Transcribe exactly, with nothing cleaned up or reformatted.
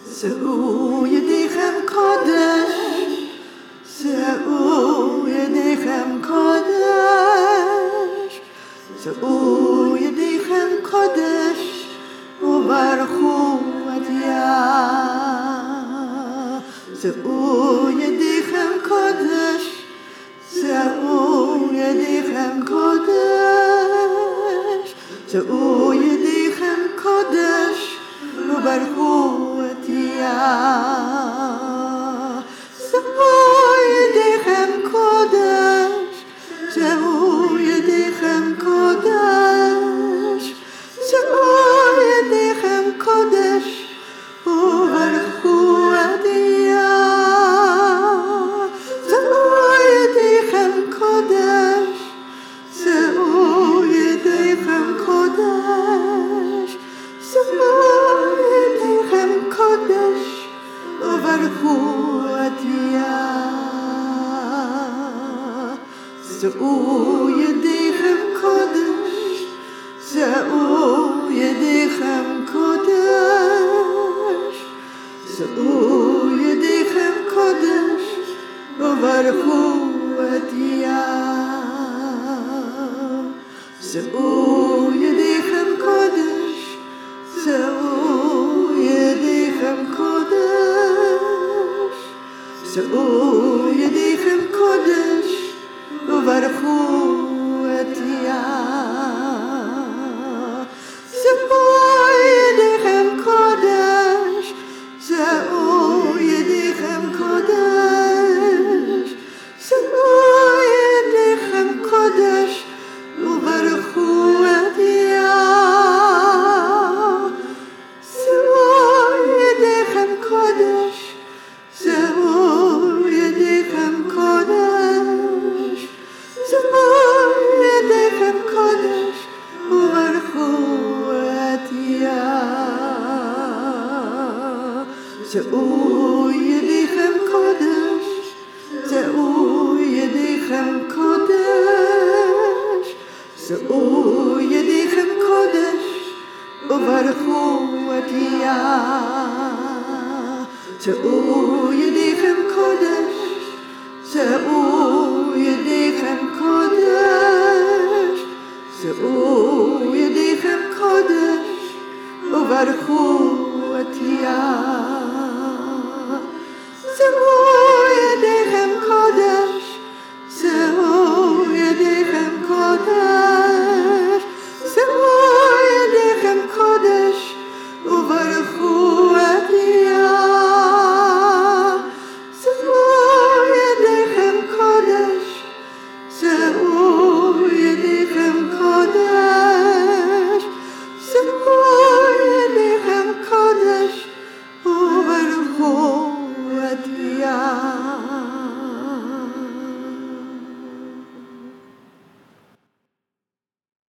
שאו ידיכם קודש, שאו ידיכם קודש, שאו ידיכם קודש, וברכו את יה. שאו ידיכם קודש, שאו ידיכם קודש, שאו ידיכם קודש, וברכו את יה. שאו ידיכם קודש, שאו ידיכם קודש, שאו ידיכם קודש, וברכו את יה. שאו ידיכם קודש, שאו ידיכם קודש, שאו ידיכם קודש, וברכו את יה. שאו ידיכם קודש, שאו ידיכם קודש, שאו ידיכם קודש, וברכו את יה. שאו ידיכם קודש, שאו ידיכם קודש, שאו ידיכם קודש, וברכו את יה. שאו ידיכם קודש, שאו ידיכם קודש, שאו ידיכם קודש, וברכו את יה. שאו ידיכם קודש, שאו ידיכם קודש, שאו ידיכם קודש, וברכו את יה. שאו ידיכם קודש, שאו ידיכם קודש, שאו ידיכם קודש, וברכו את יה. שאו ידיכם קודש, שאו ידיכם קודש, שאו ידיכם קודש, וברכו